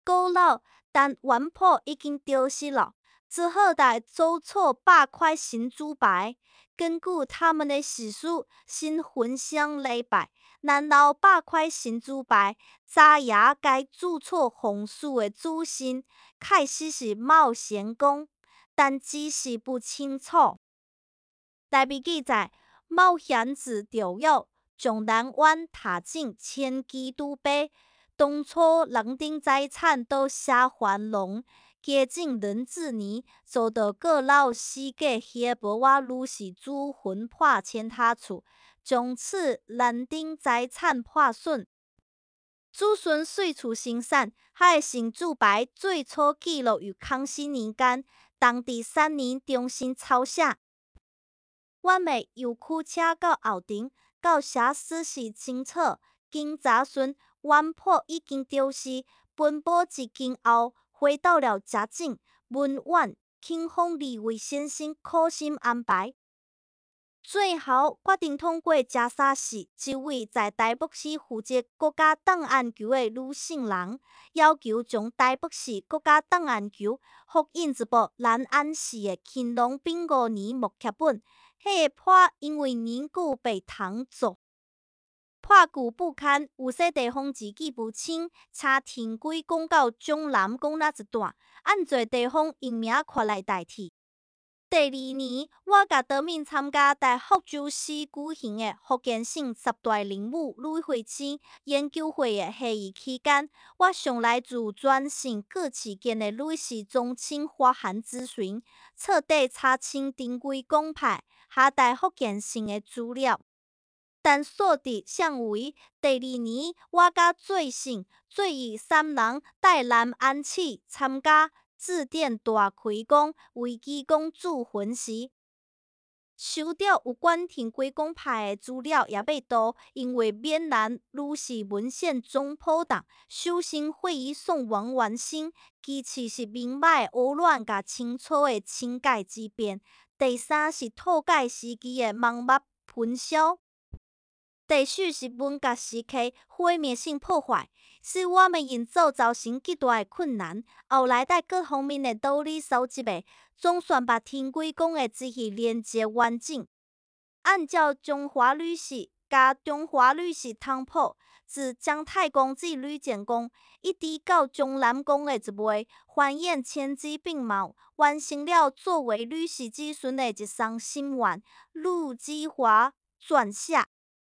古老，但原谱已经丢失了，只好在周错8块新竹牌。根据他们的史书，新焚香礼拜，难道8块新竹牌查也该注错红树的主神，开始是冒险公，但只是不清楚。台笔记载，冒险子钓约将南湾塔井千基督碑，当初人丁财产都下还龙。接近壬子年，遭到各老世界协博瓦鲁是主魂破迁他处，从此人丁财产破损。子孙随处行散，海新主牌最初记录于康熙年间，当第3年重新抄写。我们由驱车到后庭，到写史是清楚，经查询，原谱已经丢失。本报一经后，回到了嘉靖、文婉，庆丰2位先生苦心安排，最后决定通过加沙市一位在台北市负责国家档案局的女性人，要求将台北市国家档案局复印一部南安市的乾隆丙午年木刻本。迄个破因为年久被唐做，破旧不堪，有些地方字迹不清，请天规讲到中南讲那一段，按做地方用名看来代替。第2年，我甲德敏参加在福州市举行的福建省10大人物旅会星研究会的会议期间，我向来自全省各市县的女士宗亲发函咨询，彻底查清丁规公派下在福建省的资料。但所得尚为第2年，我甲最省、最义3人在南安市参加致电大开讲危机公主魂时，收到有关天规公派的资料也未多，因为闽南女士文献总破档，首先会议送完成，其次是明白胡乱甲清楚的清改之变，第3是拓改时期的盲目喷销。第4是文革时期毁灭性破坏，使我们营造造成极大的困难。后来在各方面的道理收集的，总算把天规公的知识连接完整。按照中华律史加中华律史汤谱，自姜太公至吕建公，一直到中南公的一脉，还原千机并茂，完成了作为吕氏子孙的一双心愿。陆之华撰写。